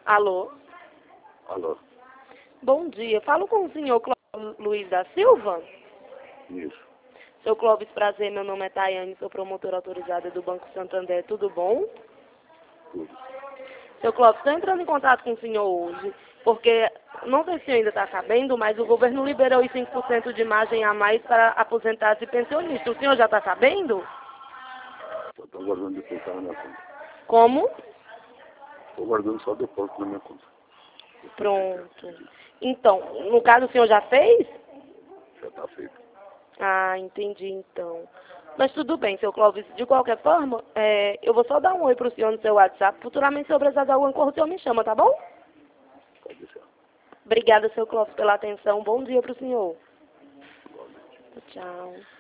Alô? Alô? Bom dia. Falo com o senhor Clóvis Luiz da Silva? Isso. Seu Clóvis, prazer. Meu nome é Tayane, sou promotora autorizada do Banco Santander. Tudo bom? Tudo. Seu Clóvis, estou entrando em contato com o senhor hoje, porque não sei se ainda está sabendo, mas o governo liberou os 5% de margem a mais para aposentados e pensionistas. O senhor já está sabendo? Estou guardando depositar na minha conta. Como? Estou guardando só depósito na minha conta. Pronto. Então, no caso, o senhor já fez? Já está feito. Ah, entendi, então. Mas tudo bem, seu Clóvis. De qualquer forma, eu vou só dar um oi para o senhor no seu WhatsApp. Futuramente, se eu precisar de alguma coisa, o senhor me chama, tá bom? Pode deixar. Obrigada, seu Clóvis, pela atenção. Bom dia para o senhor. Igualmente. Tchau.